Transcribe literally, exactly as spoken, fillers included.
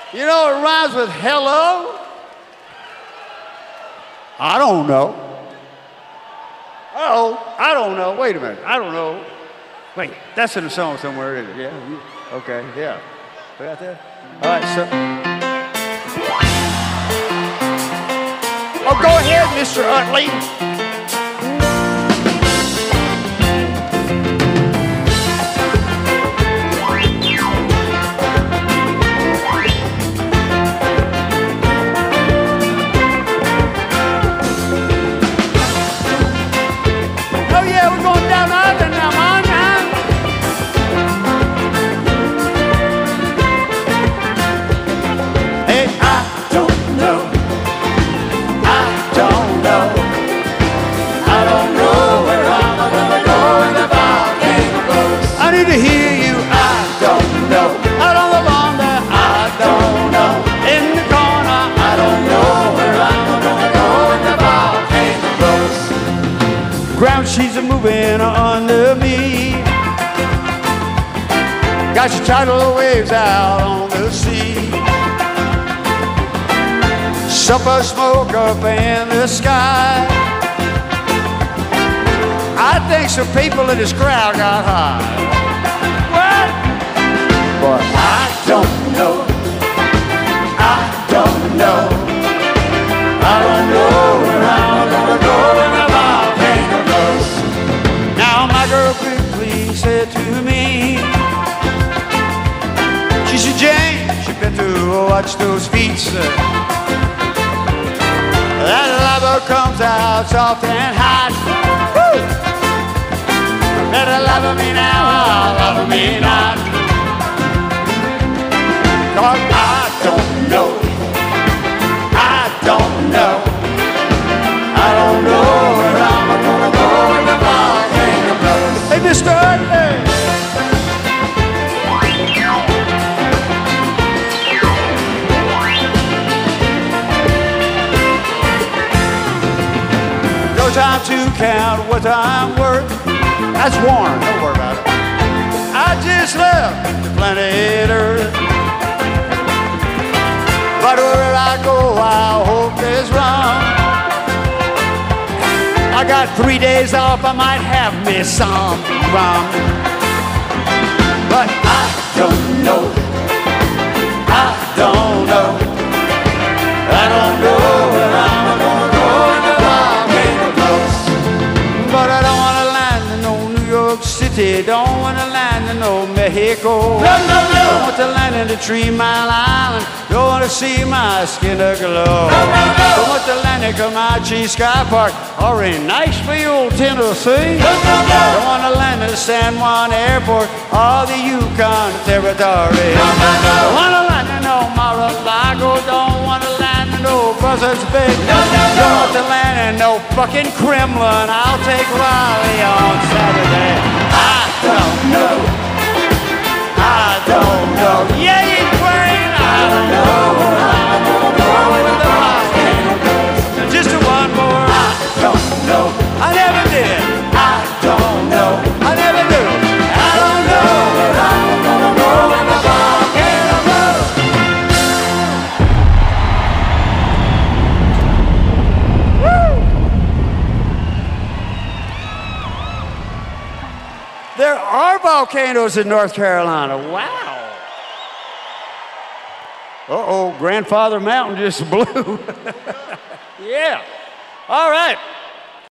You know it rhymes with hello? I don't know. Oh, I don't know. Wait a minute. I don't know. Wait, that's in the song somewhere, isn't it? Yeah. You, okay. Yeah. We got that? All right. So. Oh, go ahead, Mister Utley. Ground she's a moving under me. Got your tidal waves out on the sea. Sulfur smoke up in the sky. I think some people in this crowd got high. What? But I don't know. I don't know. I don't know where I'm gonna go in the volcano goes. Now my girl quickly said to me, she said, Jane, you better watch those feet, sir. That lava comes out soft and hot. Woo! Better love me now, love me not. Cause I don't know. I don't know. I don't know where I'm gonna go in the volcano goes. Hey, Mister Utley. No time to count what I'm worth. That's Warren, don't worry about it. I just left the planet Earth. But where I go, I hope there's wrong. I got three days off, I might have me some rum. But I don't know. I don't know. I don't know where I'm gonna go in the volcano goes. But I don't wanna land in no New York City. Don't wanna land in no Mexico. No, no, no. Don't want to land in the Three Mile Island. Don't want to see my skin aglow. No, no, no. Don't want to land in Comanche Sky Park or in Nashville, Tennessee. No, no, no. Don't want to land in San Juan Airport or the Yukon Territory. No, no, no. Don't want to land in no Mar-a-Lago. Don't want to land in no Buzzards Bay. No, no, no. Don't want to land in no fucking Kremlin. I'll take Raleigh on Saturday. I don't know. I don't know. Yeah, you brain. I don't know where I'm gonna go in the volcano goes. Just one more. I don't know. I never did. I don't know. I never do. I don't know where I'm gonna go in the volcano goes. Woo! There are volcanoes in North Carolina. Wow. Uh-oh, Grandfather Mountain just blew. Yeah. All right.